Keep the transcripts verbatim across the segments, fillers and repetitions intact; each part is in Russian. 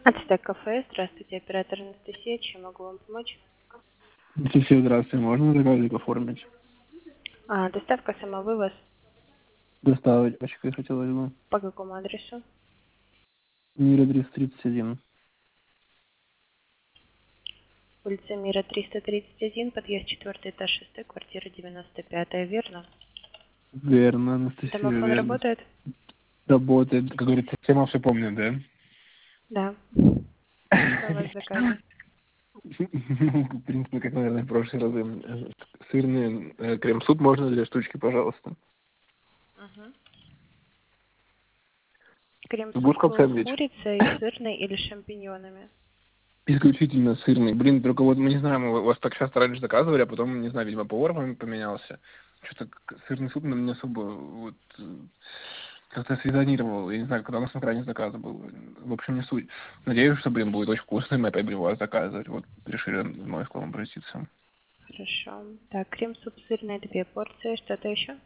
Ацтек кафе. Здравствуйте, оператор Анастасия. Чем могу вам помочь? Анастасия, здравствуйте. Можно заказик оформить? А, доставка, самовывоз. Доставочкой хотелось бы. По какому адресу? Мира триста тридцать один. Улица Мира, триста тридцать один, подъезд четвертый этаж, шестой, квартира девяносто пятая, верно? Верно, Анастасия, Домофон верно. работает? Работает, как говорится, тема все помнит, да? Да. Что у вас в заказе? Ну, в принципе, как, наверное, в прошлые разы. Сырный э, крем-суп можно две штучки, пожалуйста. Угу. Будешь Крем-суп как с сэндвич? курицей, сырной или с шампиньонами? Исключительно сырный. Блин, только вот мы не знаем, мы вас так часто раньше заказывали, а потом, не знаю, видимо, повар поменялся. Что-то к- сырный суп нам не особо вот э, как-то срезонировал. Я не знаю, когда у нас на крайний заказ был. В общем, не суть. Надеюсь, что, блин, будет очень вкусно, и мы опять будем вас заказывать. Вот решили вновь к вам обратиться. Хорошо. Так, крем-суп сырный, две порции. Что-то еще?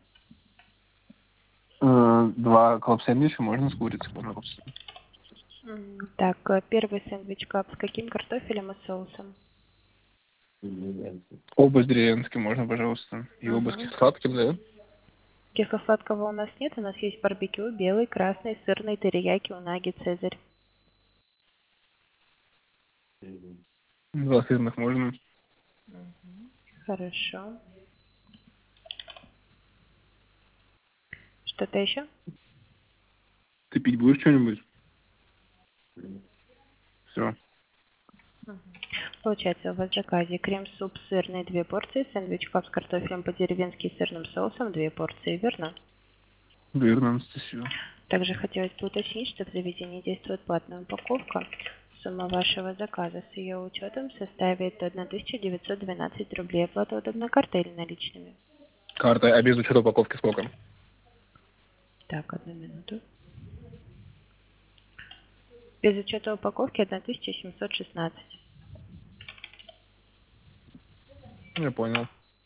Э, Два клаб-сэндвича можно с курицей, пожалуйста. М, Так, э, первый сэндвич кап с каким картофелем и соусом? Оба с деревенским можно, пожалуйста. И оба с Угу. кисло-сладким, да? Кисло-сладкого у нас нет, у нас есть барбекю, белый, красный, сырный, терияки, унаги, цезарь. Два сырных можно. Хорошо. Что-то еще? Ты пить будешь что-нибудь? Все. Получается, у вас в заказе крем-суп сырный две порции, сэндвич кап с картофелем по-деревенски и сырным соусом две порции, верно? Верно, Анастасия. Также хотелось бы уточнить, что в заведении действует платная упаковка. Сумма вашего заказа с ее учетом составит тысяча девятьсот двенадцать рублей. Оплата удобна картой или наличными? Карта, а без учета упаковки сколько? Так, одну минуту. Без учета упаковки тысяча семьсот шестнадцать. Я понял.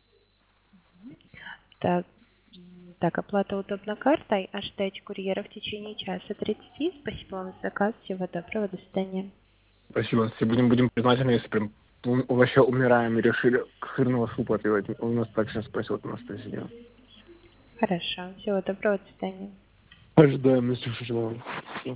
Так, м, так, оплата удобна картой. Ожидайте курьера в течение часа тридцати. Спасибо вам за заказ. Всего доброго. До свидания. Спасибо, Анастасия. Будем, будем признательны, если прям у- вообще умираем и решили сырного супа отвивать. У нас так сейчас спросил Анастасия. Хорошо. Всего доброго. До свидания. Ожидаем, если что.